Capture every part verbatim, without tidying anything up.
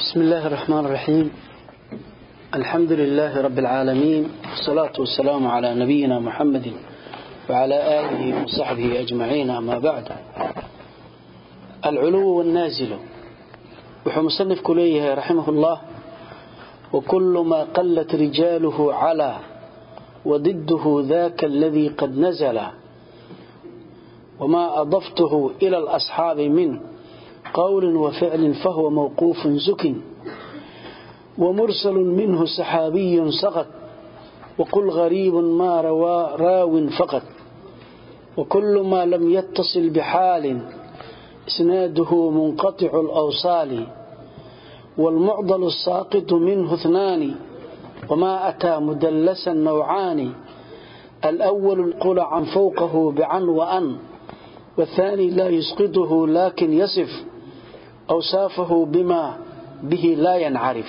بسم الله الرحمن الرحيم. الحمد لله رب العالمين، والصلاة والسلام على نبينا محمد وعلى آله وصحبه أجمعين. أما بعد، العلو والنازل وحمصنف كليه رحمه الله: وكل ما قلت رجاله على وضده ذاك الذي قد نزل، وما أضفته إلى الأصحاب من قول وفعل فهو موقوف زك، ومرسل منه سحابي سقط، وقل غريب ما روى راو فقط، وكل ما لم يتصل بحال إسناده منقطع الأوصال، والمعضل الساقط منه اثنان، وما أتى مدلسا نوعان: الأول القل عن فوقه بعن وأن، والثاني لا يسقطه لكن يصف أوصافه بما به لا ينعرف.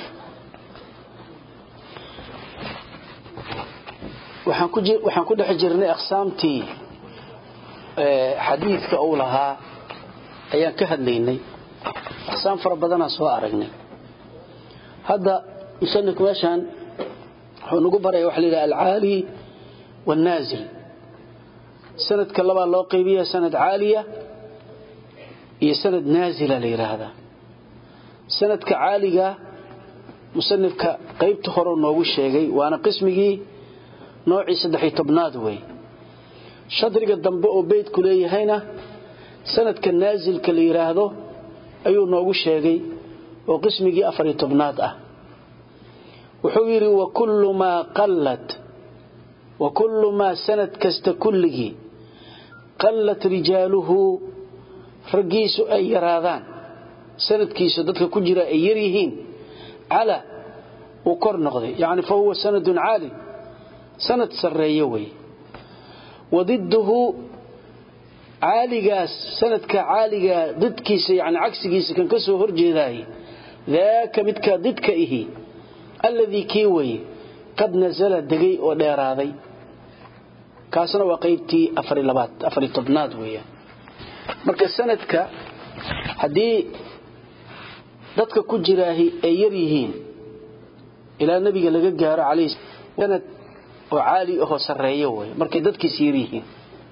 waxaan ku dhex jirnay aqsaamtii xadiidka uu lahaa ayaan ka hadlaynay. aqsaam fara badan aan soo aragnay. hadda musanifku meeshaan wuxuu nagu baray waxa la yiraahdo al-aali wal-naazil. sanadka laba loo qaybiyo sanad aaliya iyo sanad naazila la yiraahdo. sanadka aaliga musanifka qaybta hore noogu sheegay waana qismigii nooci saddex iyo tobnaad way. shadriga dambe oo beedku leeyahayna sanadka naazilka la yiraahdo ayuu noogu sheegay oo qismigii afar iyo tobnaad ah. wuxuu yiri wa kullu ma qallat wa kullu ma sanad kasta kulligi qallat rijaaluhu ragiisu ay yaraadaan, sanadkiisu dadka ku jira ay yar yihiin, ala uu kor noqday, yani fa huwa sanadun aali, sanad sareeyo way. wadidduhu aaligaas, sanadka aaliga didkiisa, yani cagsigiisa kan ka soo horjeeday, daaka midka didka ihi alladhi kii way qad nazala dagay oo dheeraaday. kaasna waa qaybtii afar iyo labaad afar iyo tobnaad weeyaan. marka sanadka hadii dadka ku jiraahi ay yar yihiin ilaa nabiga laga gaaro calayhi sanad oo caali oo sareeyo way, markay dadkiisa yar yihiin.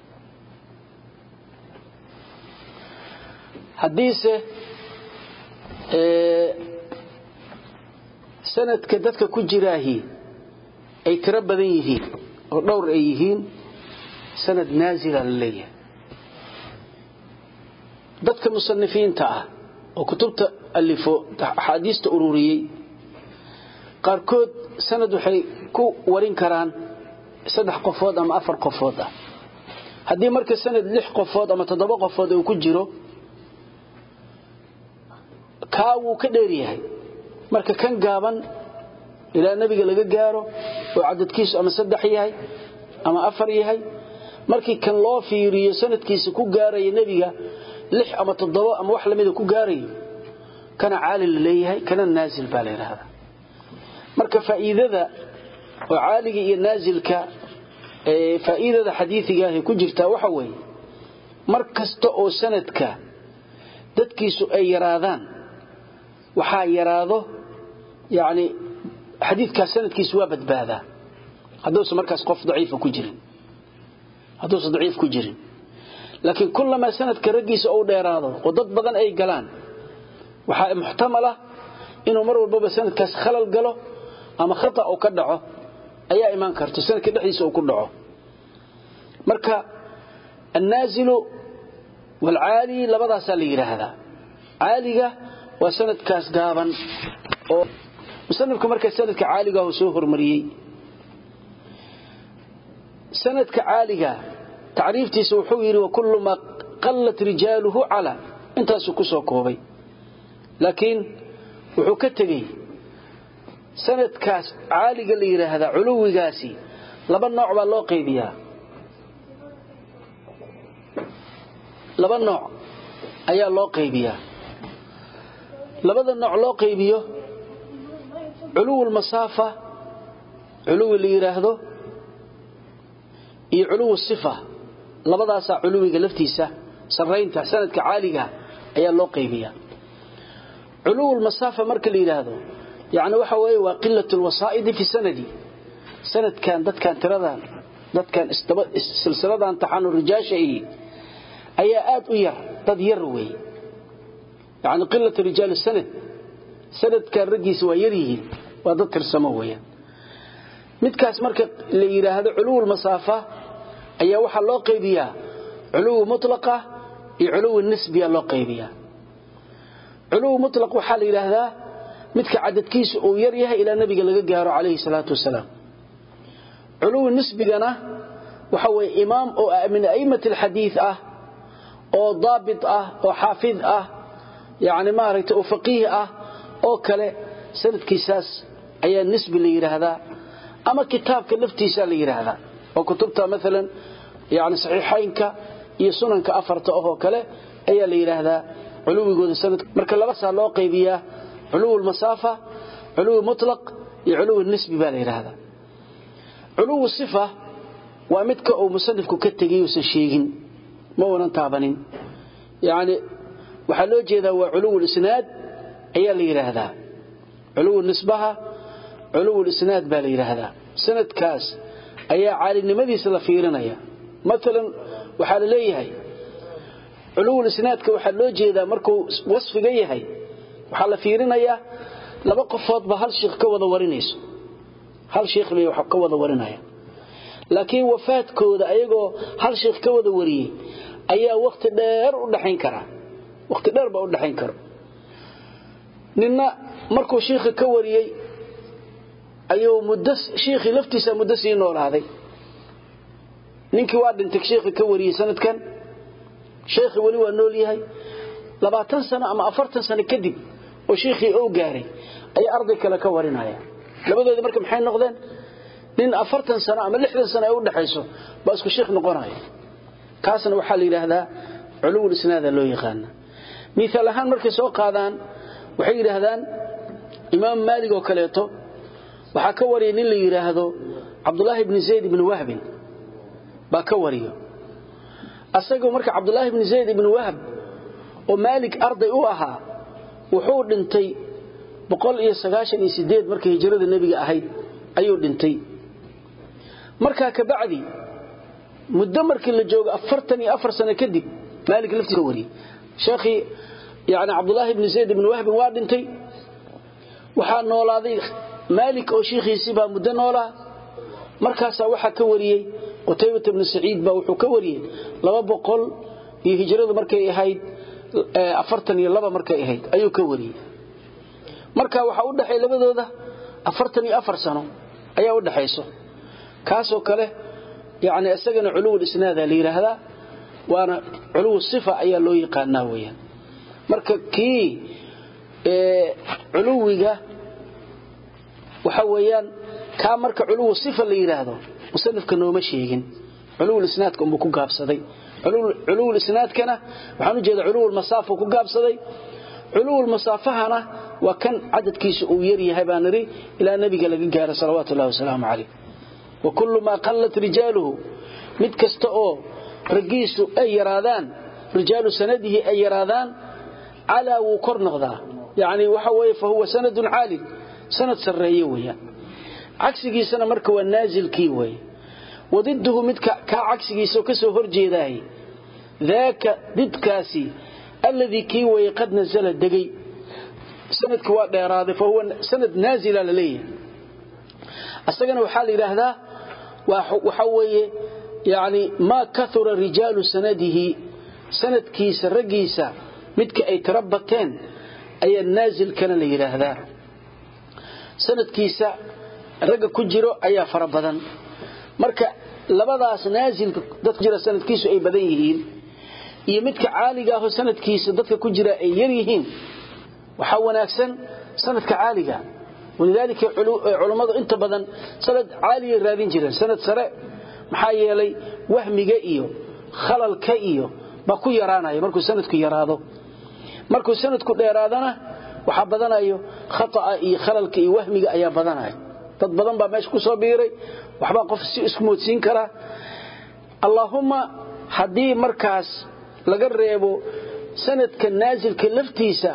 hadiise ee sanadka dadka ku jiraahi ay tira badan yihiin oo dhowr ay yihiin, sanad naazila leeyahay. dadka musanifiinta ah oo kutubta alifo ahadiista ururiyay qaarkood sanad waxay ku warin karaan saddex qofood ama afar qofood ah. hadii marka sanad lix qofood ama toddoba qofood uu ku jiro, ka uu ka dheer yahay marka kan gaaban ilaa nabiga laga gaaro oo cadadkiisu ama saddex yahay ama afar yahay, markii kan loo fiiriyo sanadkiisa ku gaaray nabiga lix ama toddoba ama wax lamid ku gaaray, kana caali leeyahay, kana naazil baa leeyahay. marka faa'iidada oo caaliga iyo naazilka ee faa'iidada xadiisiga ah ku jirta waxa weey markasta oo sanadka dadkiisu ay yaraadaan waxa yaraado, yani xadiidka sanadkiisu waa badbaada hadduu markaas qof daciif ku jirin hadduu daciif ku jirin. laakiin kullama sanadka ragiisa oo dheeraado oo dad badan ay galaan, waxa muhtamala inuu mar walba sanadkaas khalal galo ama khata oo ka dhaco ayaa iman karto sanadka dhexdiisa oo ku dhaco. marka an-nazilu wal-aali labadaas la yiraahdaa. aaliga waa sanadkaas gaaban oo musanifku marka sanadka aaliga uu soo hormariyay. sanadka aaliga taariiftiisa wuxuu yiri wa kullu ma qallat rijaaluhu ala, intaas ku soo koobay. laakiin wuxuu ka tagay sanadkaas aaliga la yiraahdo culuwigaasi laba nooc baa loo qaybiyaa. laba nooc ayaa loo qaybiyaa. labada nooc loo qaybiyo culuwul masaafa, culuwi la yiraahdo, iyo culuwul sifa. labadaas culuwiga laftiisa sareynta sanadka aaliga ayaa loo qaybiyaa. علو المسافة مرك اللي يراهدو يعني وحوي وقلة الوسائد في سندي سند كان دد كان تردان دد كان سلسلة امتحان الرجال شيء أيات وير دد يروي يعني قلة رجال السند سند كان رجيس ويريه ودد ترسمويا midkaas marka la yiraahdo ulul masafa ayaa waxa loo qaybiyaa ulul mutlaqa iyo ulul nisbiya loo qaybiyaa ulul mutlaq waxa la yiraahdaa midka cadadkiisu uu yar yahay ila nabiga laga gaaro kaleey salaatu wasalaam ulul nisbigana waxa way imaam oo min a'imatul hadith ah oo daabit ah oo xaafid ah yaani ma aragtay oo faqih ah oo kale sanadkiisaas ayaa nisbi la yiraahdaa أما كتاب كلفتي سال يراهدا وكتبتها مثلا يعني صحيحينك يسننك أفرت أهو كله أي اللي يراهدا علو يقول السنة مركل بس على قيبية علو المسافة علو مطلق يعلو النسبي بالي يراهدا علو الصفة ومتك أو مصنفك كتجي وسشيجين ما ونتعبنين يعني وحلو جذا وعلو الإسناد أي اللي يراهدا علو النسبة علو الإسناد بالي هذا سند كاس أي عالي النمذي سلفيرنا مثلا وحال ليه علو الإسناد كوحلو جيدا مركو وصف جيه وحال فيرنا لبقى فاض بهال شيخ كوضا ورينيس هال شيخ ليه وحق كوضا ورينا لكن وفاة كودا أيقو هال شيخ كوضا وريه أي وقت دار ودحين كرا وقت دار بقول دحين كرا ننا مركو شيخ كوريه ayuu mudas sheekhi laftiisa mudasi noolaaday ninkii waa dhintay sheekhi ka wariyay sanadkan sheekhi wali waa nool yahay labaatan sano ama afartan sano kadib oo sheekhi uu gaaray ay arday kale ka warinaya labadooda marka maxay noqdeen nin afartan sano ama lixdan sano ay u dhaxayso baa isku sheekh noqonaya kaasna waxa la yiraahdaa ulul isnaad loo yaqaan misaal ahaan markay soo qaadaan waxay yiraahdaan imaam Maalik oo kaleeto waxa ka wariyay nin la yiraahdo Abdullah ibn Zayd ibn Wahb ba ka wariyo asagoo marka Abdullah ibn Zayd ibn Wahb oo Malik arday u ahaa wuxuu dhintay boqol iyo sagaashan iyo sideed markii hijrada nabiga ahayd ayuu dhintay marka ka bacdi muddo markii la joogo afartan iyo afar sano kadib Malik laftiisa wariyay sheekhi yaani Abdullah ibn Zayd ibn Wahb waa dhintay waxa noolaaday مالك أو شيخي سبا مدنولا مركاسا وحا كوريي قتيبة بن سعيد با وحو كوريي لما بقول يهجرد مركا إهايد أفرتني لما مركا إهايد أيو كوريي مركا وحا ودحي لبدو ده أفرتني أفر سنو أيو ودحيسو كاسو كله يعني أساقنا علو الإسناد ليرا هذا وانا علو الصفة أيا لو يقاناويا مركا كي إيه علوية وحويان كان marka culuw sifa la yiraahdo musannafka nooma sheegin culuw isnaadka uu ku gaabsaday culuw isnaadkana waxaan u jeedaa culuw masaafo ku gaabsaday culuw masaafahana waa kan cadadkiisu uu yar yahay baan niri ila nabiga laga gaaro salawaatu allah wasalaamu alayhi wa kullu ma qallat rijaluhu mid kasta oo ragiisu ay yaraadaan rijalu sanadihi ay yaraadaan ala wa kor noqda yaani waxa way fa huwa sanadun aali سند سريه ويا عكسيسنا marka waa naazilkii way wadiduhu midka ka cagsigiisa ka soo horjeeday daaka didkaasi alladhi kii way qad nazala dagay sanadku waa dheeraaday fa huwa sanad naazila leeyahay asagana waxa la yiraahdaa waxa weeye yaani ma kathura rijalu sanadihi sanadkiisa ragiisa midka ay tarabateen ay naazil kana la yiraahdaa sanadkiisa raga ku jiro ayaa fara badan marka labadaas naazilka dadka jira sanadkiisu ay badan yihiin iyo midka caaliga ah sanadkiisa dadka ku jira ay yar yihiin waxa wanaagsan sanadka caaliga ولذلك علماء inta badan sanad caali raadin jireen sanad sare maxaa yeelay wahmiga iyo khalalka iyo ba ku yaraanay markuu sanadku yaraado markuu sanadku dheeraadana waxa badanayo khata iyo khalalka iyo wahmiga ayaa badanay dad badan baa meesha ku soo biiray waxba qof si isku moodsiin kara Allahumma hadii markaas laga reebo sanadka naazilka laftiisa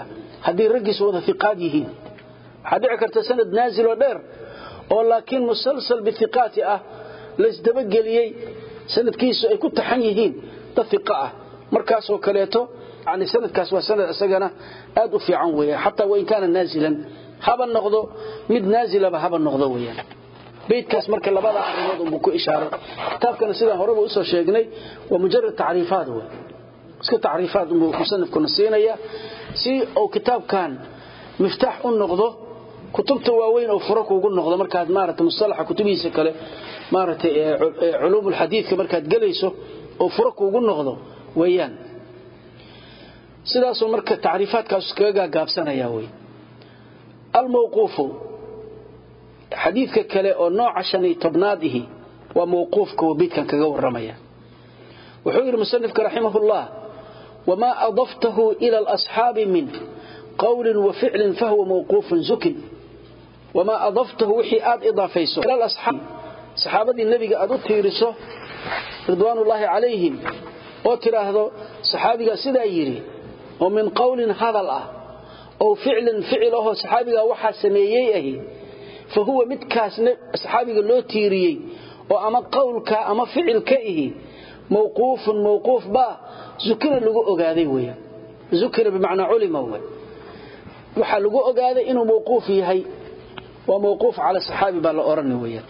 haddii raggiisu wada thiqaad yihiin waxaa dhici karta sanad naazil oo dheer oo laakiin musalsal bithiqaati ah la isdabageliyey sanadkiisu ay ku taxan yihiin dad thiqa ah markaasoo kaleeto yani sanadkaas waa sanad isagana aad u fiican weeye xataa wain kaana naazilan haba noqdo mid naazilaba haba noqdo weeyaan beedkaas marka labada arrimood uu ku ishaaray kitaabkana sidaan horeba u soo sheegnay waa mujarrad tacriifaad weey iska tacriifaad uu musannifku nasiinaya si oo kitaabkan miftaax u noqdo kutubta waaweyn oo furo kuugu noqdo markaad maaragtay mustalaxa kutubihiisa kale maaragtay culuumul xadiidka markaad galayso oo furo kuugu noqdo weeyaan sidaas oo marka tacriifaadkaas kaga gaabsanaya weey al-mawquufu xadiidka kale oo nooca shan iyo tobnaadihi waa mawquufka wabidkan kaga waramaya wuxuu yiri musannifka rahimahullah wama adaftahu ila al-ashabi min qawl wa fi'l fa huwa mawquf zukin wama adaftahu wixii aad idaafayso ila al-ashab saxaabadii nabiga aad u tiiriso ridwaanullaahi alayhim oo tiraahdo saxaabiga sidaa yiri oo min qawlin hadal ah oo fi'lin fi'l oo saxaabiga waxa sameeyay ahi فهو متكاس صحابي لو تيريي او اما قولك اما فعلك ايه موقوف موقوف با ذكر لو اوغاداي ويا ذكر بمعنى علم هو waxa lagu ogaaday inuu mawquuf yahay waa mawquuf ala saxaabi baa la oran weeyaa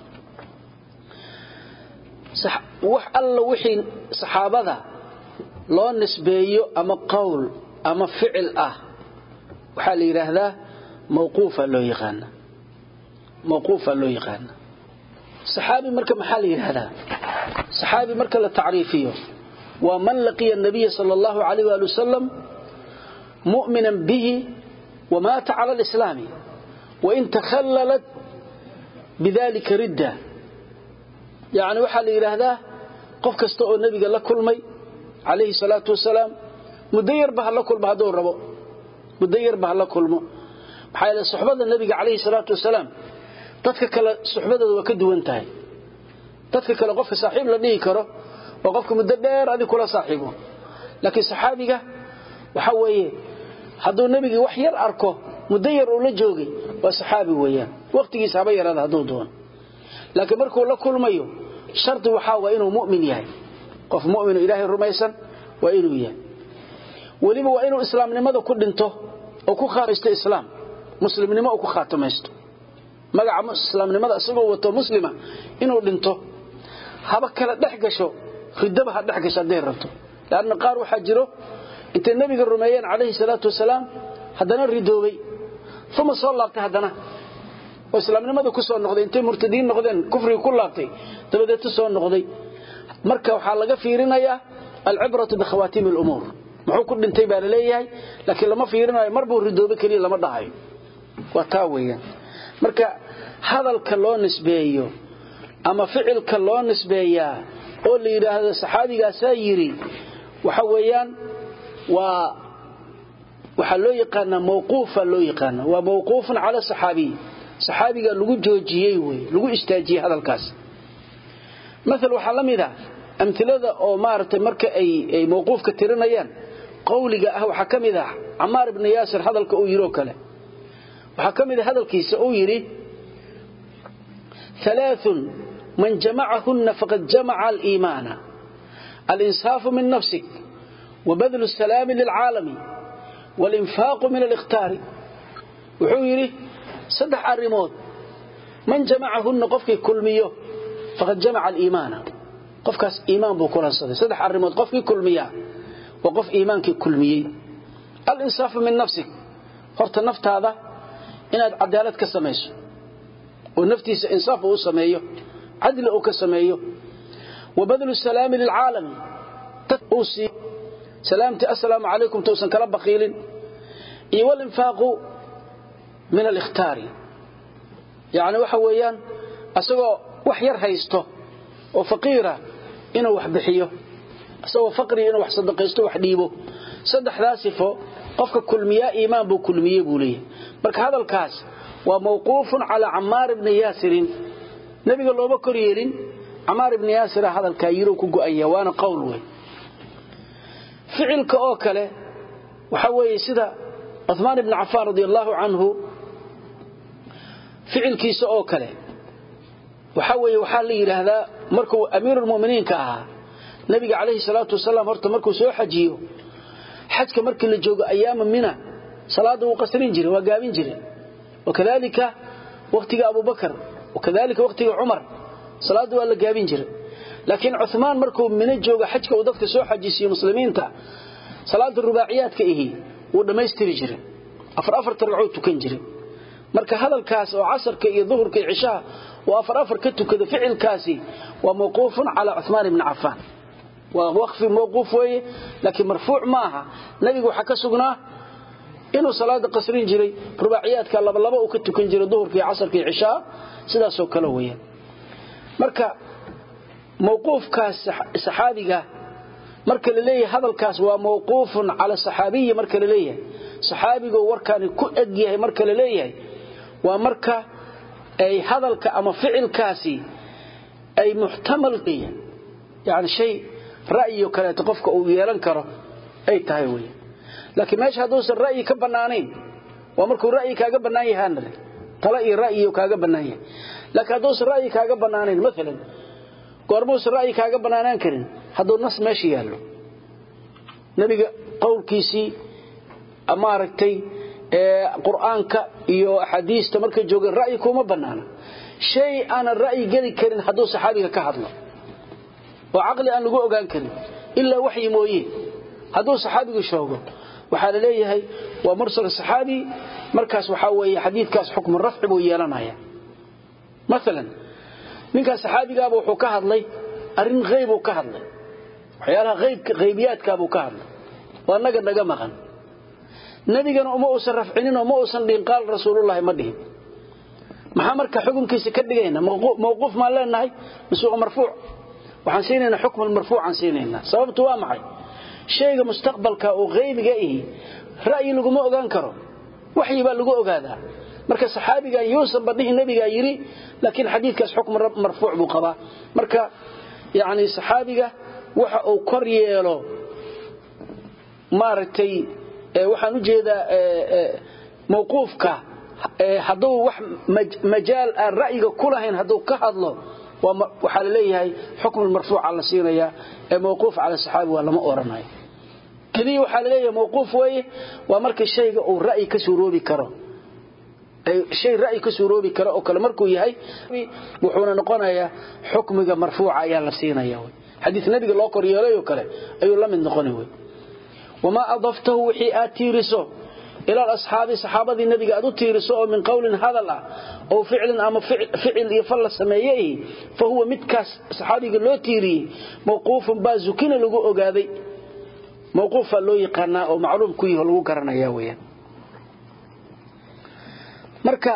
sax wax alla wixii saxaabada loo nisbeeyo ama qowl ama ficil ah waxa la yiraahdaa mawquufa loo yaqaan موقوفا لو يقان صحابي مركه محل هذا صحابي مركه للتعريفيه ومن لقي النبي صلى الله عليه واله وسلم مؤمنا به ومات على الاسلام وان تخللت بذلك رده يعني وحال يراهدا قف كسته او نبيga la kulmay عليه الصلاه والسلام مدير به la kulmo hadoo rabo مدير به la kulmo maxay suxbada nabiga عليه الصلاه والسلام dadka kale suxbadooda waa ka duwan tahay dadka kale qofka saaxiib la dhigi karo oo qofka muddo dheer adiga kula saaxiibo laakiin saxaabiga waxa weeye haduu nabiga wax yar arko muddo yar oo la joogay waa saxaabi weeyaan waqtigiisa haba yarada haduu doon laakiin markuu la kulmayo sharti waxa waa inuu mu'min yahay qof mu'min ilaahay rumaysan waa inuu yahay waliba waa inuu islaamnimada ku dhinto oo ku khaaristo islaam muslimnimo oo ku khatamaysto magaca islaamnimada asagoo wato muslima inuu dhinto haba kala dhaxgasho ridaba ha dhaxgasho haday rabto laana qaar waxa jiro inta nabiga rumeeyeen kaleey salaatu wasalaam hadana ridoobay thuma soo laabtay hadana oo islaamnimada ku soo noqday intay murtadiin noqdeen kufriga ku laabtay dabadeed soo noqday marka waxa laga fiirinayaa al-ibratu bi khawatim al-umur muxuu ku dhintay baa leeyahay laakiin lama fiirinayo marba ridoobay kaliya lama dhahayo waa taa weeyaan marka hadalka loo nisbeeyo ama ficilka loo nisbeeyaa oo la yiraahdo saxaabigaas yiri waxa weeyaan waa waxa loo yaqaan mawquufa loo yaqaan waa mawquufun ala saxaabi saxaabiga lagu joojiyay way lagu istaajiyay hadalkaas مثلا waxa lamida amthilada oo maartay marka ay ay mawquufka tirinayaan qowliga ah waxa kamida Ammar ibn Yasir hadalka uu yiro kale waxa kamida hadalkiisa uu yiri ثلاث من جمعهن فقد جمع الإيمان الإنصاف من نفسك وبذل السلام للعالم والإنفاق من الاختار وحويري صدح الرموت من جمعهن قفك كل مياه فقد جمع الإيمان قفك إيمان بكل صدح صدح الرموت قفك كل مياه وقف إيمانك كل مياه الإنصاف من نفسك فرط النفط هذا إن عدالتك سميش ونفتي إنصاف هو سميه عدل أو كسميه وبذل السلام للعالم تتوصي سلامتي السلام عليكم توسن كلا بخيل إيه والإنفاق من الاختار يعني وحويان أسوأ وحير هيسته وفقيرة إنه وحبحيه أسوأ فقري إنه وحصدقيسته وحديبه صدح راسفه قفك كل مياه إيمان بو كل مياه بوليه برك هذا الكاس وموقوف على عمار بن ياسر نبي الله بكر يرين عمار بن ياسر هذا الكايرو كغايا وانا قوله فعلك او كله waxa weeye sida عثمان بن عفان رضي الله عنه فعل كيس أو كله وحوي وحال هذا مركو أمير المؤمنين كأها نبي عليه الصلاة والسلام هرت مركو سوى حجيه حج كمركو اللي جوج أيام منه صلاة وقصرين جري وقابين جري وكذلك وقت أبو بكر وكذلك وقت عمر صلاة ولا قابين جري لكن عثمان مركو من الجوج حج كودتك سوى حجيسي مسلمين تا صلاة الرباعيات كإيه وده يستري جري أفر أفر ترعود تكنجري مركا هذا الكاس وعصر كي ظهر كي عشاء وأفر أفر كتو كذا فعل كاسي وموقوف على عثمان بن عفان ووقف موقوف ويه لكن مرفوع معها نبي حكى سقناه إنه صلاة قصرين جري رباعيات كان لبا لبا وكتو كنجري ظهر كي عصر كي عشاء سدا سوكلويه مركا موقوف كاس صحابي marka la leeyahay hadalkaas waa mawquufun ala saxaabiye marka la leeyahay saxaabiga warkaan ku ag yahay marka la leeyahay waa marka ay hadalka ama ficilkaasi ay muhtamal qiyan yani shay ra'yi kale qofka uu yeelan karo ay tahay way laakiin meesha haduu san ra'yi ka banaanayn waa markuu ra'yi kaaga banaan yahay tala iyo ra'yi kaaga banaan yahay laakiin haduu san ra'yi kaaga banaanayn mesela goormuus ra'yi kaaga banaanaan karin haduu nas meeshii yaalo nabiga qowlkiisi ama aragtay ee quraanka iyo xadiista marka joogan ra'yi kuma banaana shay aan ra'yi gali karin haduu saxaabiga ka hadlo oo aqli aan lagu ogaan karin illa wahyi mooyee haduu saxaabiga shoogo waxa la leeyahay waa mursal saxaabi markaas waxa weeye xadiidkaas xukm rafci buu yeelanaya مثلا ninka saxaabiga ah wuxuu ka hadlay arin qayb uu ka hadlay waxyaalaha qaybka qaybiyaadka buu ka hadlay waa naga naga maqan nabigana uma uu sarafcinin oo ma uu san dhiin qaal rasuulullaahi ma dhihin maxaa marka xukunkiisa ka dhigayna mawquuf ma leenahay masuuq marfuuc waxaan siinayna xukm marfuucan siinayna sababtu waa maxay shayga mustaqbalka oo qaybiga ah ra'yi lagu ma ogaan karo waxyi baa lagu ogaadaa marka saxaabiga yuusan badhihi nabiga yiri laakiin xadiidkaas xukm marfuuc buu qabaa marka yaani saxaabiga waxa uu kor yeelo maartay waxaan u jeedaa mawquufka haduu wax majaal aan ra'yiga kulahayn haduu ka hadlo waxa la leeyahay xukm marfuuc la siinaya ee mawquuf ala saxaabi waa lama oranayo kaliya waxa la leeyahay mawquuf way waa marka shayga uu ra'yi ka suuroobi karo ay shay ra'yi ka suuroobi karo oo kale markuu yahay wuxuuna noqonayaa xukmiga marfuuca ayaa la siinaya حديث النبي الله كريالي وكله أي الله من نقنه وما أضفته وحي آتيرسه إلى الأصحاب صحابة النبي قادوا تيرسه من قول هذا الله أو فعل أما فعل, فعل يفل سمايه فهو متكاس صحابي قال له تيري موقوف بازوكين لقوء قاذي موقوف له يقرنا أو معلوم كيه لقوء قرنا ياويا مركا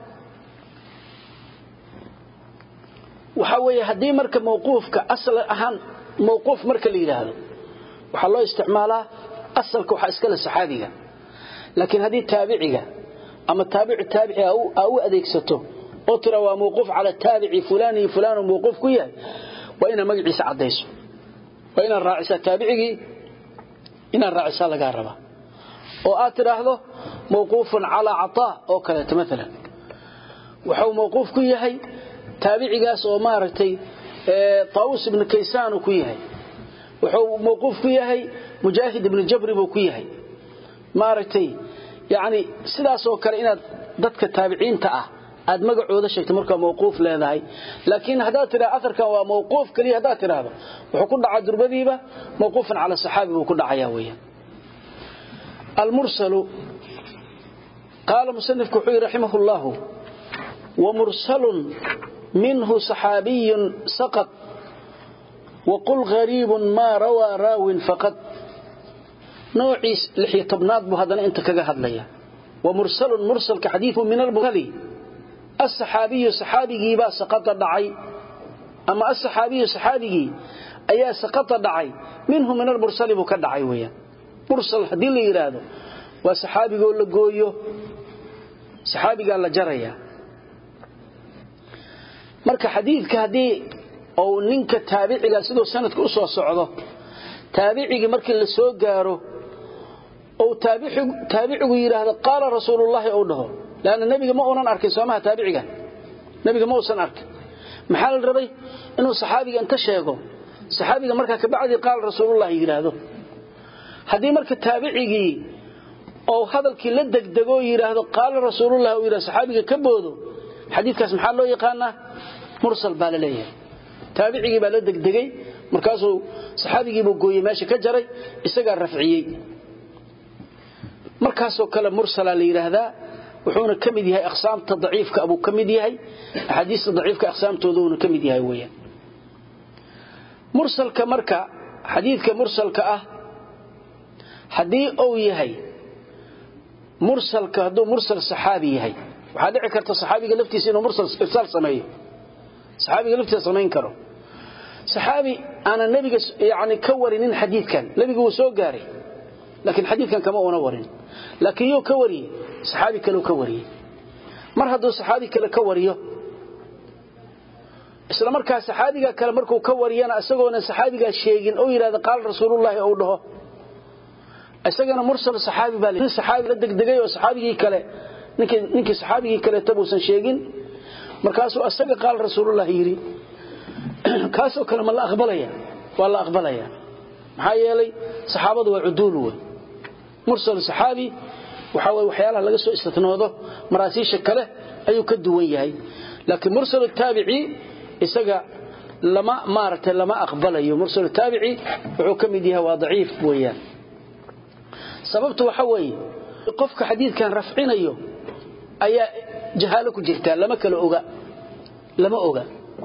وحوي هدي مركب موقوفك أصل أهم موقوف مركب اللي هذا وحلو استعماله أصلك وحاسكال الصحابية لكن هذه تابعية أما التابع التابعي أو, أو أذيك سته أطرى وموقوف على التابع فلاني فلان موقوف كيه وإن مجلس عديسه وإن الرئيسة تابعي إن الرئيسة لقاربة وآتر أهله موقوف على عطاء أو كذا مثلا وحو موقوف كيه تابعيgaas oo maaragtay ee Taawus ibn Kaysaan ku yahay wuxuu mawquuf ku yahay Mujaahid ibn Jabr buu ku yahay maaragtay yaani sidaas oo kale inaad dadka taabiciinta ah aad magacooda sheegto marka mawquuf leedahay laakiin hadaa tira afarkan waa mawquuf kaliya hadaa tiraado wuxuu ku dhacay durbadiiba mawquufan ala saxaabi buu ku dhacaya weeyaan al-mursal قال مصنف كحوي رحمه الله ومرسل منه صحابي سقط وقل غريب ما روى راو فقط نوعي لحية طبنات بهذا انت كذا هدليا ومرسل مرسل كحديث من البخاري الصحابي صحابي با سقط دعي اما الصحابي صحابي ايا سقط دعي منه من المرسل بو كدعي ويا مرسل hadii la yiraahdo waa saxaabiga la gooyo saxaabiga la jaraya marka xadiidka hadii oo ninka taabiciga sidoo sanadka u soo socdo taabiciga markii la soo gaaro oo taabici taabicigu yiraahdo qaala rasuulullaahi oo dhaho laana nabiga ma oonan arkin soomaha taabiciga nabiga ma uusan arkin maxaa la rabay inuu saxaabiga inta sheego saxaabiga marka ka bacdi qaal rasuulullaahi yiraahdo hadii marka taabicigi oo hadalkii la degdego yiraahdo qaal rasuulullaahi oo yiraahdo saxaabiga ka boodo xadiidkaas maxaa loo yaqaanaa mursal baa la leeyahay taabicigi baa la degdegay markaasuu saxaabigii buu gooyay meesha ka jaray isaga rafciyay markaasoo kale mursal la yiraahdaa wuxuuna kamid yahay aqsaamta daciifka abu kamid yahay ahadiista daciifka aqsaamtooduuna kamid yahay weeyaan mursalka marka xadiidka mursalka ah hadii uu yahay mursalka haduu mursal saxaabi yahay waxa dhici karta saxaabiga laftiisa inuu mursal irsaal sameeyo saxaabiga laftiisa sameyn karo saxaabi ana nabiga yaani ka warinin xadiidkan nabigu uu soo gaaray laakiin xadiidkan kama una warin laakiin uu ka wariyay saxaabi kale ka wariyay mar haduu saxaabi kale ka wariyo isla markaa saxaabiga kale markuu ka wariyana asagoona saxaabiga sheegin oo yiraahdo qaal rasuulullaahi oo dhaho asagana mursal saxaabi baa leeyahay saxaabi la degdegay oo saxaabigii kale ninkii ninkii saxaabigii kale tabuusan sheegin markaasuu asaga qaal rasuulullaahi yiri kaasoo kale ma la aqbalaya waa la aqbalaya maxaa yeelay saxaabadu waa uduul way mursal saxaabi waxa way waxyaalaha laga soo istinoodo maraasiisha kale ayuu ka duwan yahay laakiin mursal taabici isaga lama maartay lama aqbalayo mursal taabici wuxuu kamid yahay waa daciif weeyaan sababtu waxa way qofka xadiidkan rafcinayo ayaa jahaalo ku jirta lama kala oga lama oga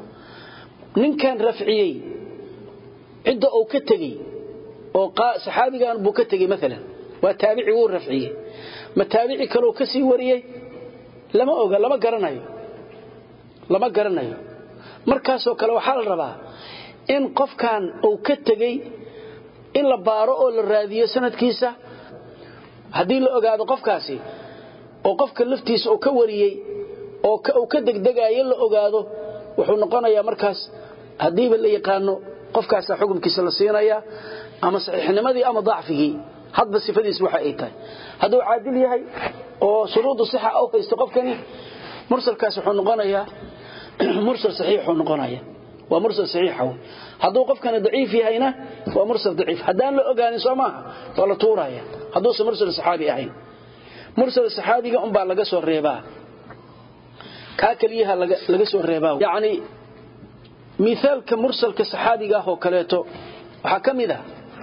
ninkan rafciyay cid oo ka tagay oo saxaabigan buu ka tagay midalan waa taabici uu rafciyay ma taabici kale oo ka sii wariyay lama oga lama garanayo lama garanayo markaas oo kale waxa la rabaa in qofkan uu ka tagay in la baaro oo la raadiyo sanadkiisa hadii la ogaado qofkaasi oo qofka laftiisa oo ka wariyay oo uu ka degdegayo la ogaado wuxuu noqonayaa markaas hadii la yaqaano qofkaas xukunkiisa la siinaya ama saxiixnimadii ama dhaafigii hadba sifadiis waxa ay tahay haduu caadil yahay oo shuruudu sihha oo haysto qofkani mursalkaas wuxuu noqonayaa mursal saxiix uu noqonayaa waa mursal saxiix haduu qofkani daciif yahayna waa mursal daciif hadaan la ogaanin Soomaa waa la tuuraya haduu mursal saxaabi ahayn mursal saxaabiga um baa laga soo reebaa ka kaliyaha laga soo reebaa yaani مثالك مرسل كصحابي هو كليته وحكمده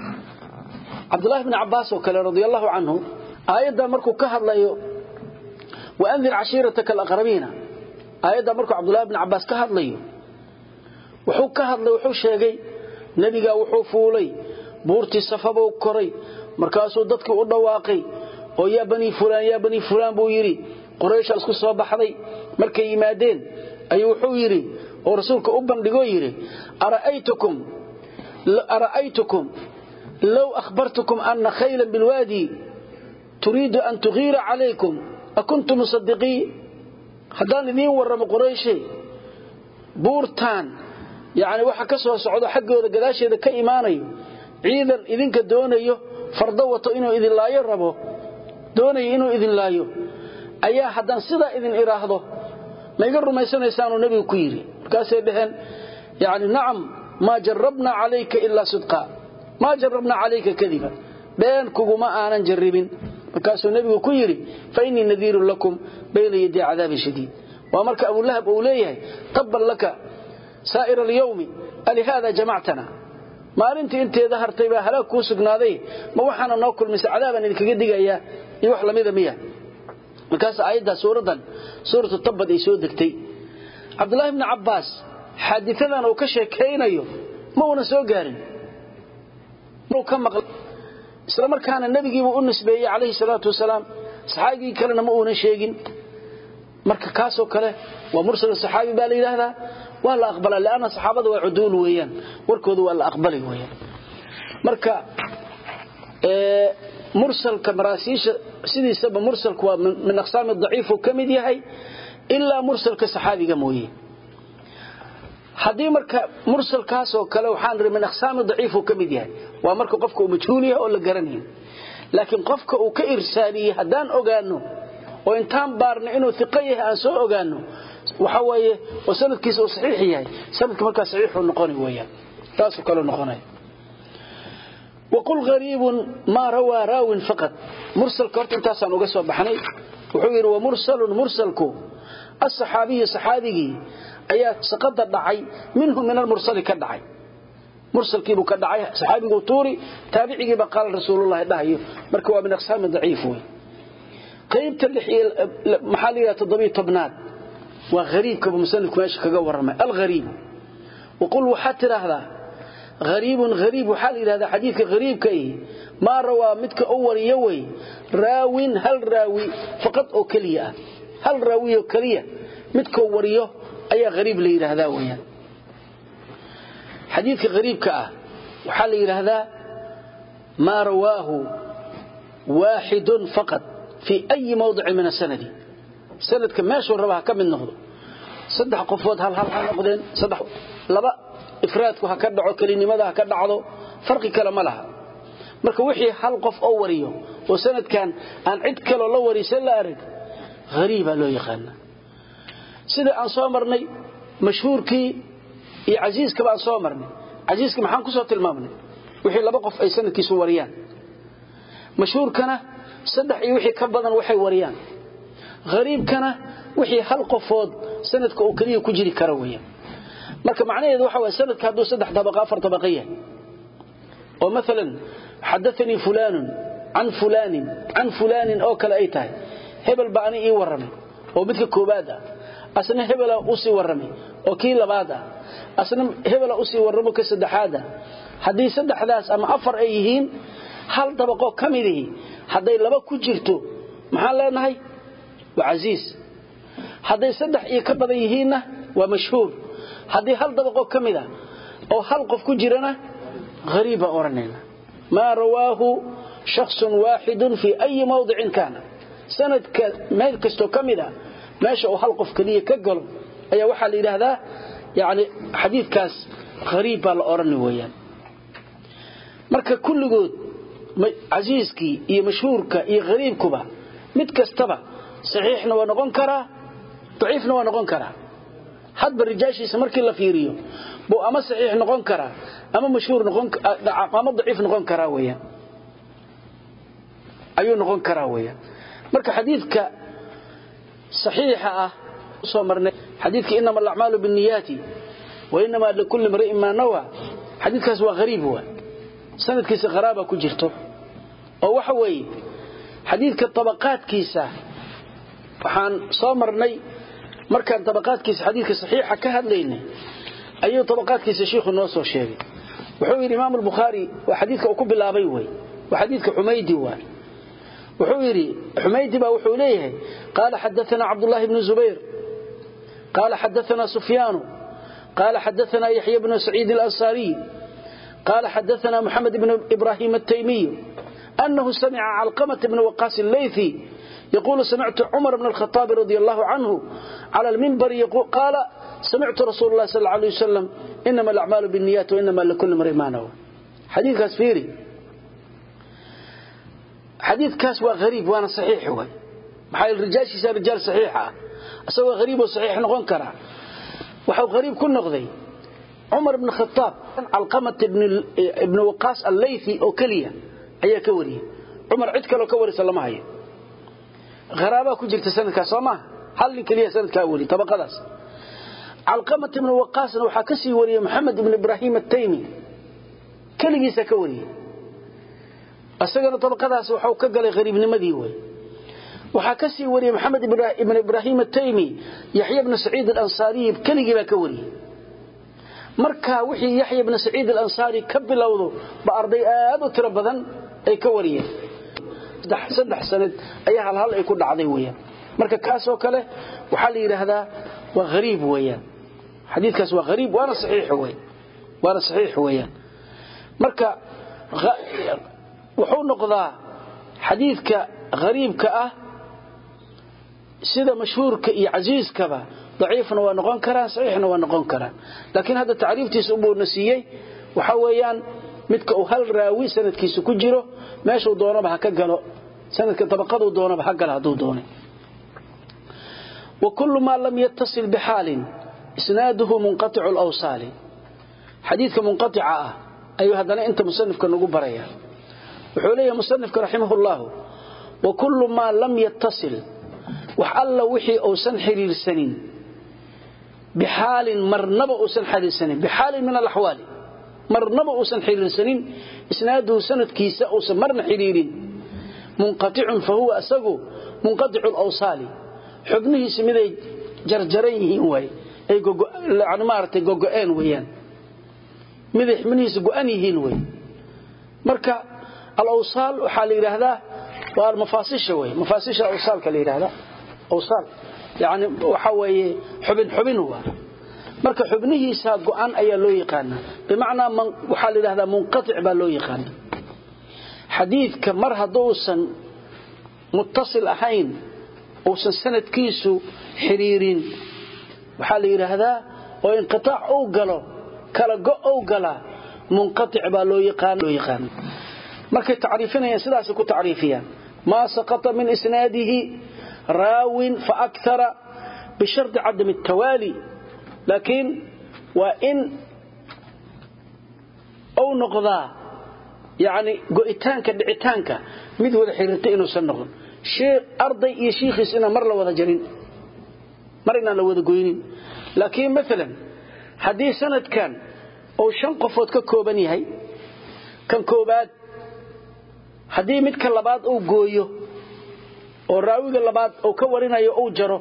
عبد الله بن عباس وكله رضي الله عنه آيات مركو كهدليو وأنذر عشيرتك الأقربين آيات مركو عبد الله بن عباس كهدليو وحو كهدلي وحو شيغي نبيغا وحو فولي بورتي صفبو كوري markaasuu dadkii u dhawaaqay oo ya bani fulaan ya bani fulaan buu yiri quraysh isku soo baxday markay yimaadeen ayuu wuxuu yiri oo rasuulka u bandhigo yiri araaytukum araaytukum law akhbartukum anna khaylan bil wadi turiidu an tughira alaykum akuntum musaddiqin hadan idin waramo quraysh buurtaan yaani waxa ka soo socdo xaggooda gadaasheeda ka iimaanayo ciidan idinka doonayo fardo wato inuu idin laayo rabo doonayo inuu idin laayo ayaa hadan sida idin iraahdo ma iga rumaysanaysan oo nabiga ku yiri markaas ay dhahan yaani nacam ma jarrabna alayka illa sidqa ma jarrabna alayka kadiba been kuguma aanan jarribin markaas uu nabiga ku yiri fa inni nadhirun lakum bayna yadi adab shadid wa marka abu lahab uu leeyahay tabban laka sa'ir al-yawmi ali hada jama'tana maalintii inteeda hartay baa halaag ku sugnaaday ma waxana noo kulmisay cadaaban idinkaga digaya iyo wax lamida miya markaas aayada suuradan suuratu tabad ay soo degtay Abdullah ibn Abbas xadiisadan oo ka sheekeynayo ma una soo gaarin oo ka maqal isla markaana nabigiiba u nisbeeyay kaleey salaatu wasalaam saxaabi kalena ma una sheegin marka kaas oo kale waa mursal saxaabi baa la yiraahdaa wala aqbala laana saxaabadu waa uduul weeyaan warkoodu waa la aqbalay weeyaan marka ee mursalka maraasiisha sidiisaba mursalku waa min aqsaam ad-da'if kamid yahay illa mursalka saxaabiga mooyee hadii marka mursalkaas oo kale waxaan ri min aqsaam ad-da'if kamid yahay waa marka qofku uu majhuul yahay oo la garanayo laakiin qofka uu ka irsaaliyo hadaan ogaano oo intaan baarna inuu thiqa yahay aan soo ogaano waxa weeye oo sanadkiisa uu saxiix yahay sanadka marka saxiix uu noqon weeyaan taas kale noqonay وقل غريب ما روى راو فقط مرسل كورت انتاسان uga soo baxnay wuxuu yiri wa mursalun mursalku الصحابي صحابي ayaa saqada dhacay minhum min al-mursal ka dhacay mursalkiibu ka dhacay saxaabigu tuuri taabiciga ba qaal rasuulullaahi dhahayo marka waa min aqsaam dhaif way qaybta maxalliga toddobiyo tobnaad waa gariibka musannifku meesha kaga waramay al-gharib وقل وحترهدا غريب غريب حال إلى هذا حديث غريب كي ما روى متك أول يوي راو هل راوي فقط أو كلية هل راوي أو كلية متك أول يوه أي غريب لي إلى هذا ويا حديث غريب كأه وحال إلى هذا ما رواه واحد فقط في أي موضع من السند سند كما شو رواها كم من نهض صدح قفوت هل هل هل نقدين صدح لبا ifraadku ha ka dhaco kelinimada ha ka dhacdo farqi kala ma laha marka wixii hal qof oo wariyo oo sanadkan aan cid kale la warisan la arag غريبه loo yaqaan sida aan soo marnay mashhuurkii iyo aziiska baan soo marnay aziiska maxaan ku soo tilmaamnay wixii laba qof ay sanadkiisu wariyaan mashhuurkana saddex iyo wixii ka badan waxay wariyaan غريبkana wixii hal qofood sanadka uu kaliya ku jiri kara weeyaan marka macnaheedu waxa way sanadka haduu saddex dabaqo afar dabaqaya oo midalan hadathani fulan an fulan an fulan oo kala ay tahay hebel baani ii waramay oo midka koobaad ah asna hebel uu si waramay oo kii labaad ah asna hebel uu si waramo ka saddexaad hadii saddexdaas ama afar ay yihiin hal dabaqo kamidii haday laba ku jirto maxaa leenahay waa aziis haday saddex iyo ka badan yihiinna waa mashhuur hadii hal dabaqo kamida oo hal qof ku jirana غريبه oranayna ma rawaahu shakhs waahid fi ay mawdic kana sanadka meel kasto kamida meesha oo hal qof kaliya ka galo ayaa waxa la yiraahdaa yaani xadiidkaas غريبه la oran weeyaan marka kulligood aziiski iyo mashhuurka iyo غريبkuba mid kastaba saxiixna waa noqon kara daciifna waa noqon kara hadba rijaashiisa markii la fiiriyo boo ama saxiix noqon kara ama mashhuur noqon ama daciif noqon kara weeyaan ayuu noqon kara weeyaan marka xadiidka saxiixa ah soo marnay xadiidka inama al-a'malu bin-niyati wa inama likulli imrin ma nawa xadiidkaas waa غريب waa sanadkiisa qaraaba ku jirto oo waxa weey xadiidka tabaqaadkiisa waxaan soo marnay markaan tabaqaadkiisa xadiidka saxiixa ka hadlaynay ayuu tabaqaadkiisa sheekhu noo soo sheegay wuxuu yiri imaam al-bukhari wa xadiidka uu ku bilaabay way wa xadiidka xumaydi waa wuxuu yiri xumaydi ba wuxuu leeyahay qala hadathana abdullah ibn zubayr qala hadathana sufyan qala hadathana yahya ibn sa'id al-ansari qala hadathana muhammad ibn ibrahim at-taymi annahu sami'a alqamah ibn waqas al-laythi يقول سمعت عمر بن الخطاب رضي الله عنه على المنبر يقول قال سمعت رسول الله صلى الله عليه وسلم إنما الأعمال بالنيات وإنما لكل امرئ ما نوى حديث كاسفيري حديث كاس وغريب وانا صحيح هو محايل الرجال شيسا رجال صحيحة أسوى غريب وصحيح نغن كرا وحو غريب كل نغذي عمر بن الخطاب علقمة ابن, ابن وقاص الليثي أو كليا أي كوري عمر عدك لو كوري سلام هاي غرابة كجرت سنة كاسوما هل كليا سنة كاولي طبقاس علقمة ابن وقاص وحكسي ولي محمد بن إبراهيم التيمي كلي سكوري أسجن طبقاس وحوكا قال غريب نمدي وي وحكسي ولي محمد بن إبراهيم التيمي يحيى بن سعيد الأنصاري كلي بكوري مركا وحي يحيى بن سعيد الأنصاري كبلوضو بأرضي آد وتربضا أي كوريه saddex sanad ayaa hal hal ay ku dhacday weeyaan marka kaas oo kale waxa la yiraahdaa waa غريب weeyaan xadiidkaas waa غريب waana saxiix weeyaan waana saxiix weeyaan marka wuxuu noqdaa xadiidka غريبka ah sida mashhuurka iyo aziiskaba daciifna waa noqon karaa saxiixna waa noqon karaa laakiin hada taariiftiisa uu nasiyay waxa weeyaan midka uu hal raawi sanadkiisa ku jiro meesha uu doonaba ha ka galo sanadka tabaqadu doonaba ha galo haduu doonay وكل ما لم يتصل بحال اسناده منقطع الاوصال حديثك منقطع ايها هذا انت مصنفك نغو بريا وحوليه مصنفك رحمه الله وكل ما لم يتصل وحل وحي اوسن حرير سنين بحال مرنبه اوسن حرير سنين بحال من الاحوال مرنبه اوسن حرير سنين اسناده سند كيسه اوسن مرن حريرين منقطع فهو اسغو منقطع الاوصال xubnihiisa miday jarjaran yihiin way ay gogo aan maartay gogo'een weeyaan miday xubnihiisa go'an yihiin way marka al-awsal waxa la yiraahdaa waa mafaasisha way mafaasisha awsalka la yiraahdaa awsal yaani waxa weeye xubin xubin waa marka xubnihiisa go'an ayaa loo yaqaanaa bimaana waxa la yiraahdaa munqati' ba loo yaqaanaa xadiidka mar haduusan muttasil ahayn وسن سند كيسو حريرين وحال يراهدا او انقطاع او غلو كلا جو او غلا منقطع با لو يقان لو يقان markay taariifinayaan sidaas ku taariifiyaan ma saqata min isnadihi raawin fa akthara bi shart adam at-tawali lakin wa in aw noqda yani go'itaanka dhicitaanka mid wada xiriirtay inuu san noqdo شيخ أرضي يا شيخ إسنا مر لو ذا جرين مرنا لو ذا قوينين لكن مثلا حديث سنة كان أو شنقفوت ككوباني هاي كان كوبات حديث متك اللبات أو قويو أو راوي اللبات أو كورينا أو جرو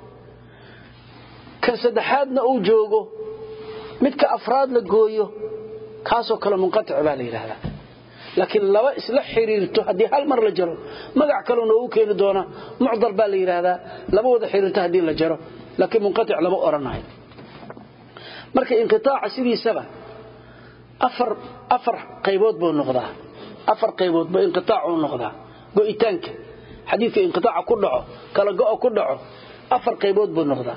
كان سدحادنا أو جوغو متك أفراد لقويو كاسو كلا منقطع بالي لهذا لكن لو اسلح حريرته hadii hal mar la jaro magac kale oo keeni doona mucdal baa la yiraahdaa laba wada xiriirta hadii la jaro laakiin munqati' laba oranaay marka inqitaaca sidiisaba afar afar qaybood buu noqdaa afar qaybood buu inqitaacu noqdaa go'itaanka xadiidka inqitaaca ku dhaco kala go'o ku dhaco afar qaybood buu noqdaa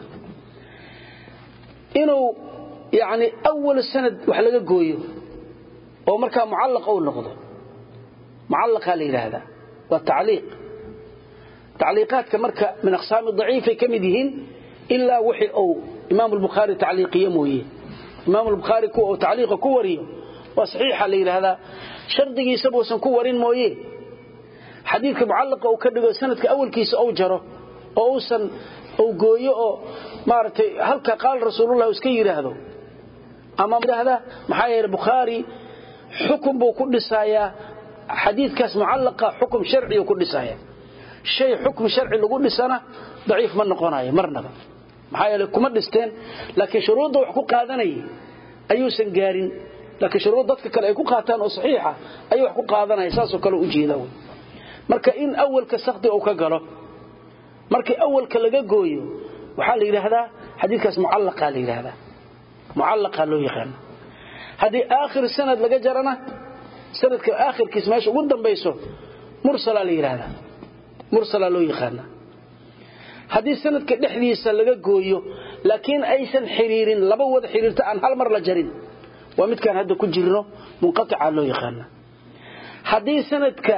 inuu yaani awwal sanad wax laga gooyo oo marka mucallaq oo noqdo معلق هذا هذا والتعليق تعليقات كمركة من أقسام الضعيفة كمدهين إلا وحي أو إمام البخاري تعليقية مويه إمام البخاري كو أو تعليق كوريه وصحيح عليه هذا شرطي يسبو سن كورين مويه حديث معلق أو كدقو سنة كأول كيس أو جره أو سن أو قويه أو مارتي هل قال رسول الله وسكير هذا أمام هذا محايا البخاري حكم بو كل سايا حديث كاس معلقة حكم شرعي وكل سايا شيء حكم شرعي لقول لسنة ضعيف من نقوناي مرنا محايا لكم الدستين لكن شروطه وحقوق هذاني أيو سنقارين لكن شروط ضدك كلا يكون قاتان وصحيحة أيو حقوق هذانا يساسه كلا أجيده مركا إن أول كسقطي أو كقره مركا أول كلا قويه وحال إلى هذا حديث كاس معلقة إلى هذا معلقة له يخان هذه آخر السنة لقى جرنا سنة آخر كيس ماشي قدام بيسو مرسل عليه هذا مرسل له يخان هذه السنة كدحديسا لقى قويه لكن أيسا حريرين لبود حريرتا عن هالمر لجرين ومد كان هذا كل جرينه منقطع له يخان هذه السنة ك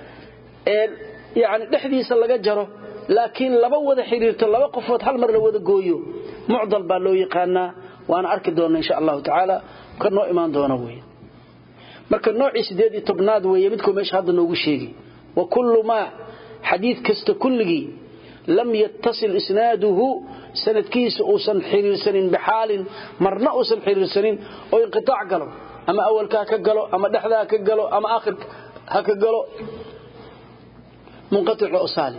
يعني دحديسا لقى جره لكن لبود حريرتا لبا قفوت هالمر لود قويه معضل بالله يقانا وانا اركد دون ان شاء الله تعالى كنو ايمان دونا وي marka nooci sideed iyo tobnaad weeye midku meesha hadda noogu sheegay wa kullu ma hadith kasta kulligi lam yattasil isnaduhu sanadkiisa oo san xiriirsanin bixaalin marna oo san xiriirsanin oo inqitaac galo ama awalka ka galo ama dhaxda ka galo ama aakhirka ha ka galo munqati' al-awsal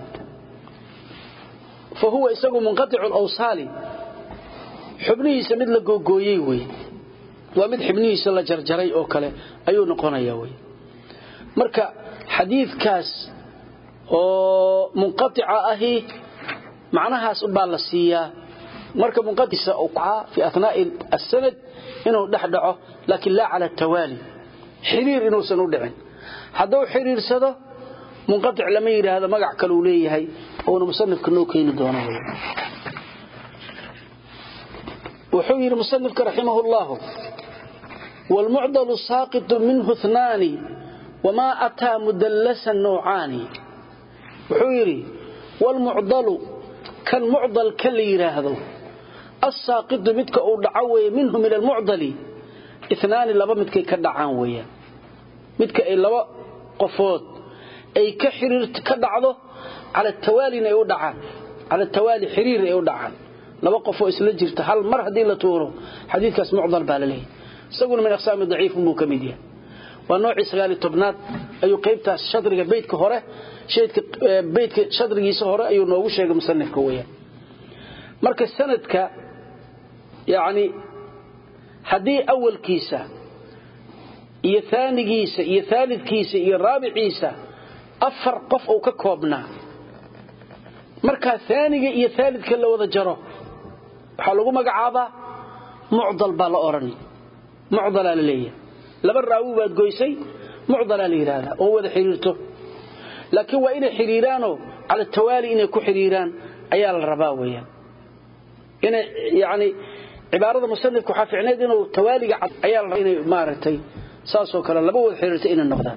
fa huwa isagu munqati' al-awsal xubnihiisa mid la googooyay weeye ومد حبنيس الله جرجري أو كله أيو نقونا يوي مركا حديث كاس أو منقطعة أهي معناها سبال السيا مركا منقطع سأوقع في أثناء السند إنه دحدعه لكن لا على التوالي حرير إنه سندعن حدو حرير سده منقطع لما يرى هذا مقع كالوليه هاي أو مصنف كنوكين دونه وحوير مصنف رحمه الله والمعضل ساقط منه اثنان وما أتى مدلسا نوعان وحيري والمعضل كان معضل كاللي هذا الساقط متك أو دعوي منه من المعضل اثنان لبا متك كدعان ويا متك أي لبا قفوت أي كحرير كدعده على التوالي أي دعان على التوالي حرير أي دعان لبا قفو إسلا جرت هل مر هدي لا توورو حديث كاس معضل بالله سقون من أقسام الضعيف مو كميديا ونوع سغال التبنات أي قيبتا شطرك بيتك هره شيدك بيتك شطرgiisa hore ayuu noogu sheegay musannifka weeyaan marka sanadka yaani hadii awalkiisa iyo thanigiisa iyo thalithkiisa iyo raabiciisa afar qof oo ka koobna marka thaniga iyo thalithka la wada jaro waxa lagu magacaabaa mu'dal baa la oranay mu'dal la leeyahay laba raawi baad goysay mu'dal la yiraahdaa oo wada xiriirto لكن وإن حريرانه على التوالي إنه كحريران أيال الربا ويان إن يعني عبارة مصنف كحافي عناد إنه توالي أيال إنه مارتي ساسو كلا لبو حريرتين النقدان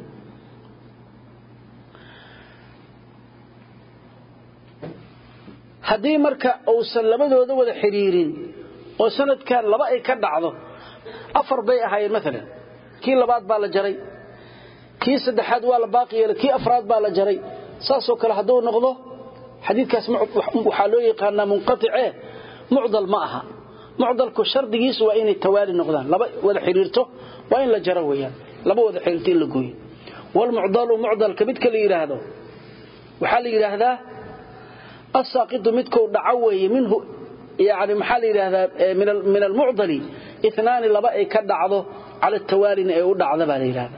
هذه مركة أو سلمته ذو حريرين أو سنة كان لبأي كدعضه أفر بيئة هاي مثلا كي لبعض بالجري كي سدحاد ولا باقي كي افراد با لا جري ساسو كلا haduu noqdo xadiidkaas waxa loo yaqaan munqati'e mu'dal maaha mu'dalku shardigiisu waa inay tawaali noqdaan laba wada xiriirto waa in la jaro weeyaan laba wada xiriirtiin la gooyo wal mu'dalu mu'dal kamid kale yiraahdo waxa la yiraahdaa as-saqid midku dhacaway minhu yaani maxaa la yiraahdaa min min al-mu'dali ithnan laba ay ka dhacdo ala tawaali ay u dhacdo baa la yiraahdaa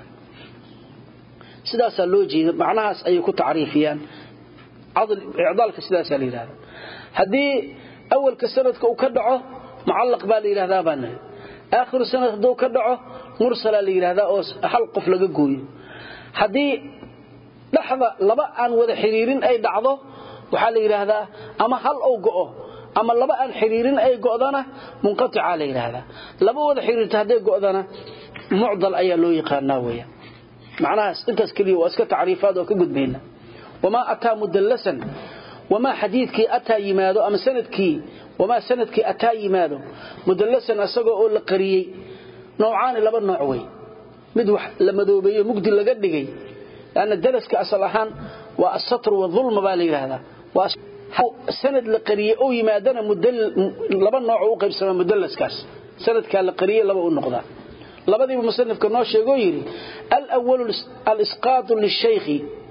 sidaas loo jeedo macnahaas ay ku taariifiyaan adl i'daalka sidaas la yiraahdo hadii awalka sanadka uu ka dhaco muallaq baa la yiraahdaa baan aakhir sanadka uu ka dhaco mursal la yiraahdaa oo hal qof laga gooyo hadii dhaxda laba aan wada xiriirin ay dhacdo waxa la yiraahdaa ama hal oo go'o ama laba aan xiriirin ay go'dana munqati'a la yiraahdaa laba wada xiriirta haday go'dana mu'dal ayaa loo yaqaanaa weeyaan معناها انتس كليه واسك تعريفات oo ka gudbayna wama ata mudallisan wama hadithki ata yimaado ama sanadki wama sanadki ata yimaado mudallisan asagoo oo la qariyay noocaan laba nooc way mid wax la madoobeeyo mugdi laga dhigay laana dalaska asal ahaan waa as-satr wa dhulm baa la yiraahdaa waa sanad la qariyay oo yimaadana mudall laba nooc oo qaybsama mudallaskaas sanadka la qariyay laba u noqdaa labadii musannifka noo sheego yiri al-awwal al-isqat lish-shaykh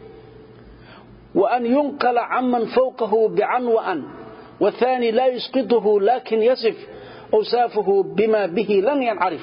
wa an yunqala 'amman fawqahu bi'an wa an wa thani la yusqituhu lakin yasif awsafuhu bima bihi lan yan'arif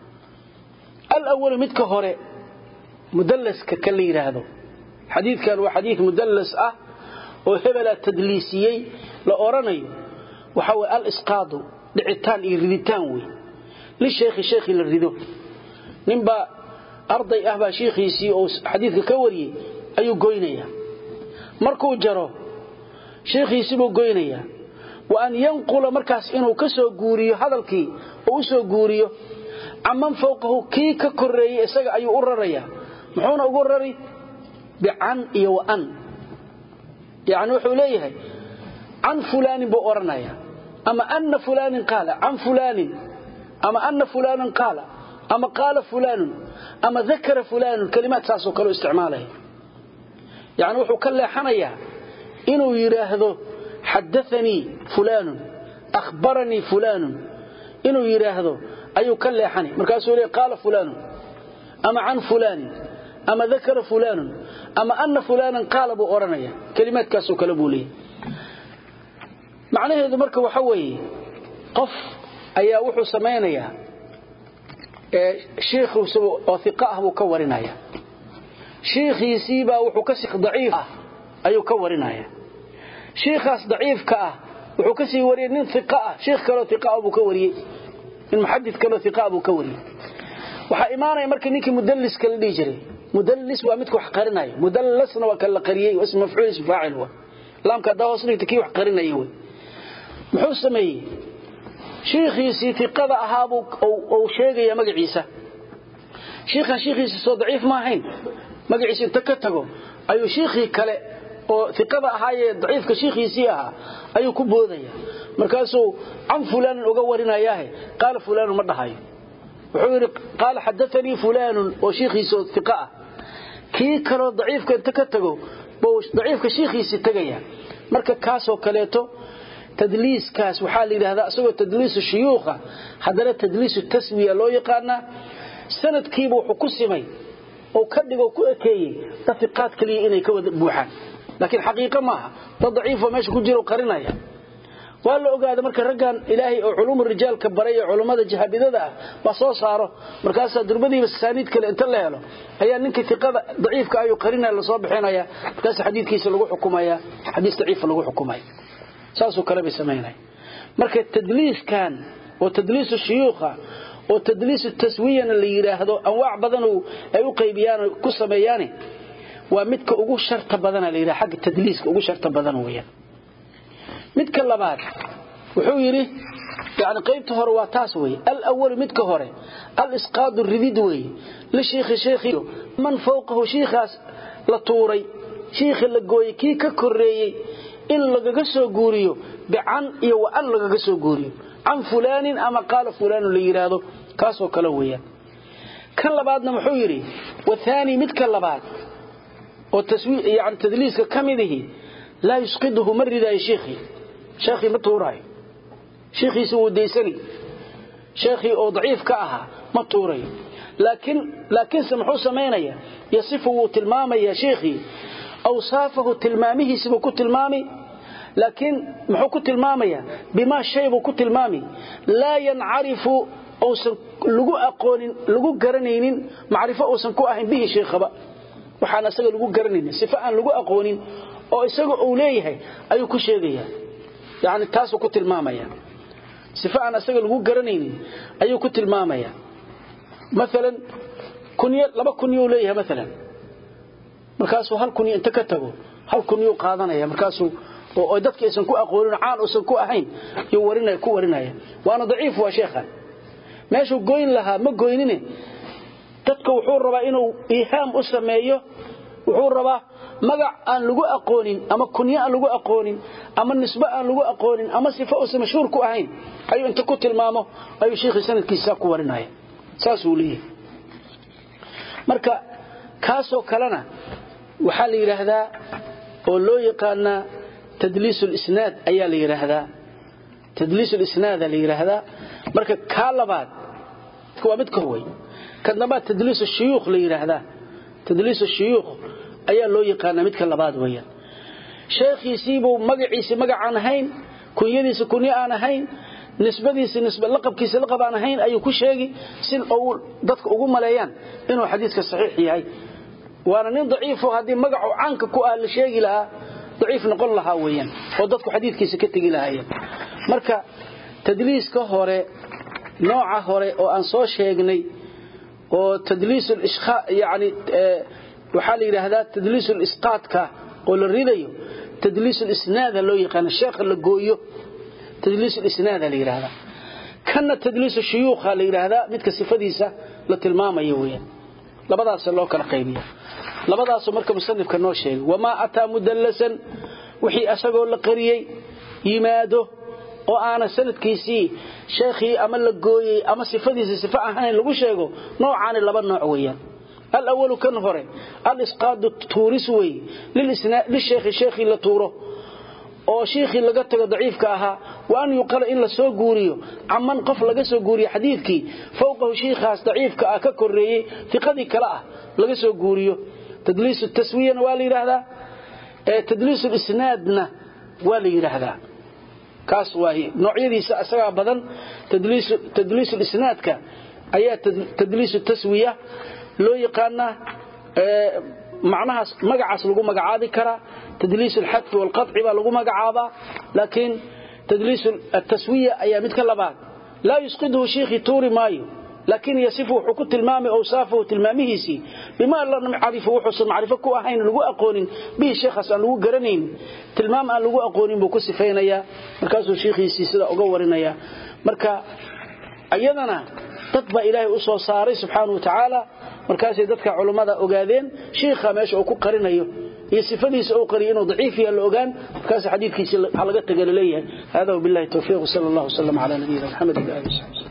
al-awwal midka hore mudalliska kala yiraahdo hadithkan waa hadith mudallis ah oo hebela tadliisiyay la oranayo waxa way al-isqat dhicitaan iyo riditaan way li-shaykh shaykh la rido ninba arday ah ba sheekhiisi oo xadiiska ka wariyay ayuu goynaya markuu jaro sheekhiisi buu goynaya wa an yanqula markaas inuu ka soo guuriyo hadalkii oo soo guuriyo amman fawqahu kii ka koreeyay isaga ayuu u raraya muxuuna ugu rari bi'an iyo wa an yaani wuxuu leeyahay an fulaan buu oranaya ama anna fulaan qala an fulaan ama anna fulaan qala أما قال فلان أما ذكر فلان كلمات ساسو كلو استعماله يعني وحو كلا حنيا إنه يراهدو حدثني فلان أخبرني فلان إنه يراهدو أيو كلا حني مركاسو لي قال فلان أما عن فلان أما ذكر فلان أما أن فلان قال أبو أورانيا كلمات كاسو كلبو لي معناه هذا مركب وحوي قف أيا وحو سمينيا شيخ وثقاه وكورنايا شيخ يسيبا وحكسق ضعيف أيو كورنايا شيخاس ضعيف كأه وحكسي ورينين ثقاء شيخ كلو ثقاء أبو كوري المحدث كلو ثقاء أبو كوري وحا إمانا يمركي نيكي مدلس كاللي جري مدلس وامدكو حقرنايا مدلسنا وكاللا قريي واسم مفعول اسم فاعل هو لام كدا وصلي تكي وحقرنايا محوس سمي شيخ يسي ثقاء أهابو أو, أو شيخ يا مقعيسة sheekhan sheekhiisa soo daciif ma ahayn magaciisa inta ka tago ayuu sheekhi kale oo thiqada ahaayee daciifka sheekhiisii ahaa ayuu ku boodaya markaasuu can fulaan uga warinayah qaal fulaan ma dhahayo wuxuu yiri qaal hadathani fulaan oo sheekhiisa thiqa ah kii kale daciifka inta ka tago boo daciifka sheekhiisii tagaya marka kaas oo kaleeto tadliis kaas waxa la yiraahdaa asagoo tadliis shuyuukha hadana tadliis taswiya loo yaqaana sanadkiiba wuxuu ku simay oo ka dhigo ku ekeeyay tafiqaad kaliya inay ka wada buuxaan laakiin xaqiiqo ma aha tadciif oo meesha ku jiro qarinaya waa la ogaada marka raggan ilaahay oo culumul rijaalka baray culimada jahabidada ah ba soo saaro markaas durbadiiba saaniid kale inta la helo ayaa ninka thiqada daciifka ayuu qarinaa la soo bixinaya markaas xadiidkiisa lagu xukumaya xadiis daciif lagu xukumaya saasoo kale bay sameeyay marka tadliiskan oo tadliis shuyuukha oo tadliis taswiyana la yiraahdo anwaac badan oo ay u qaybiyaan ku sameeyaan waa midka ugu sharta badan la yiraahdo xaq tadliiska ugu sharta badan weeyaan midka labaad wuxuu yiri yaani qaybta hore waa taas weey al awwal midka hore al isqaad ridid weey la sheekh sheekhi man fawqahu sheekhaas la tuuray sheekh la gooyay ki ka koreeyay in laga soo guuriyo bi'an iyo wa an laga soo guuriyo an fulaanin ama qaal fulaan la yiraahdo kaas oo kala weeyaan kan labaadna wuxuu yiri wa thani midka labaad oo taswiir yaani tadliiska kamidihi la yusqiduhu marida ya sheekhi sheekhi ma tuuray sheekhi soo deysani sheekhi oo daciif ka aha ma tuuray laakiin laakiin samxu sameynaya yasifu tilmaamaya sheekhi awsaafahu tilmaamihi sibu ku tilmaami laakiin muxuu ku tilmaamaya bima shaybu ku tilmaami la yanarifu awsan lagu aqoonin lagu garanaynin macrifo awsan ku ahayn bihi sheekhaba waxaan asaga lagu garanaynin sifa aan lagu aqoonin oo isaga uu leeyahay ayuu ku sheegaya yaani taas ku tilmaamaya sifa aan asaga lagu garanaynin ayuu ku tilmaamaya midalan kunyo laba kunyo leeyahay midalan markaasuu hal kunyo inta ka tago hal kunyo qaadanaya markaasuu oo dadka aysan ku aqoonin caan oo san ku ahayn iyo warinay ku warinaya waana daciif waa sheekhan meeshu gooyin laha ma gooynine dadka wuxuu rabaa inuu iham u sameeyo wuxuu rabaa magac aan lagu aqoonin ama kunyo aan lagu aqoonin ama nisba aan lagu aqoonin ama sifo oo mashhuur ku ahayn ayuu inta ku tilmaamo ayuu sheekhi sanadkiisa ku warinaya saas uu leeyahay marka kaasoo kalena waxa la yiraahdaa oo loo yaqaan tadliis al-isnaad ayaa la yiraahdaa tadliis al-isnaad la yiraahdaa marka ka labaad waa mid ka way kadnaba tadliis al-shuyuukh la yiraahdaa tadliis al-shuyuukh ayaa loo yaqaan mid ka labaad weeyaan sheekhiisiibu magaciisa magac aan ahayn kunyadiisa kunyo aan ahayn nisbadiisa nisba laqabkiisa laqab aan ahayn ayuu ku sheegi si uu dadka ugu maleeyaan inuu xadiiska saxiix yahay waana nin daciif oo hadii magacu caanka ku ah la sheegi lahaa daciif noqon lahaa weeyaan oo dadku xadiiskiisa ka tagi lahaayeen marka tadliiska hore nooca hore oo aan soo sheegnay oo tadliis al-ishqa yaani waxa la yiraahdaa tadliis al-isqaadka oo la ridayo tadliis al-isnaad loo yaqaan sheekh la gooyo tadliis al-isnaad la yiraahdaa kana tadliis al-shuyuukh la yiraahdaa midka sifadiisa la tilmaamayo weeyaan labadaas loo kala qaybiyo labadaas marka musannifka noo sheegay wama ata mudallasan wixii asagoo la qariyay yimaado oo aana sanadkiisi sheekhi ama la gooyay ama sifadiisa sifa ahaan lagu sheego noocaan laba nooc weeyaan al-awwal kan hore al-isqaad tuuriswi lil-isnaad li-sheekhi sheekhi la tuuro oo sheekhi laga tago daciifka aha waan yuqal in la soo guuriyo aman qof laga soo guuriyo xadiidkii fawqahu sheekhaas daciifka ah ka koreeyay fiqadii kala ah laga soo guuriyo tadliis at-taswiyana waa la yiraahdaa ee tadliis al-isnaadna waa la yiraahdaa kaas waa noocyadiisa asaga badan tadliis tadliis al-isnaadka ayaa tadliis at-taswiya loo yaqaana ee macnahaas magacaas lagu magacaabi kara tadliis al-hadf wal-qat'i baa lagu magacaaba laakiin tadliis at-taswiya ayaa mid ka labaad la yusqidu sheekhi tuuri maayo لكن يصفه حكو تلمامي أوصافه تلماميهيسي بما الله نعرفه وحسن معرفة كو أهين لغو أقونين به الشيخ أسان لغو قرنين تلمام أن لغو أقونين بكو سفينيا مركزه الشيخ يسيسي أقورينيا مركا أيضنا تطبع إلهي أسوى صاري سبحانه وتعالى markaas dadka culimada ogaadeen sheekha meesha uu ku qarinayo iyo sifadiisa uu qariyo inuu daciif yahay la ogaan markaas xadiidkiisa laga tagay leeyahay hada billahi tawfiiq sallallahu alayhi wa sallam ala nabiyina muhammad wa alihi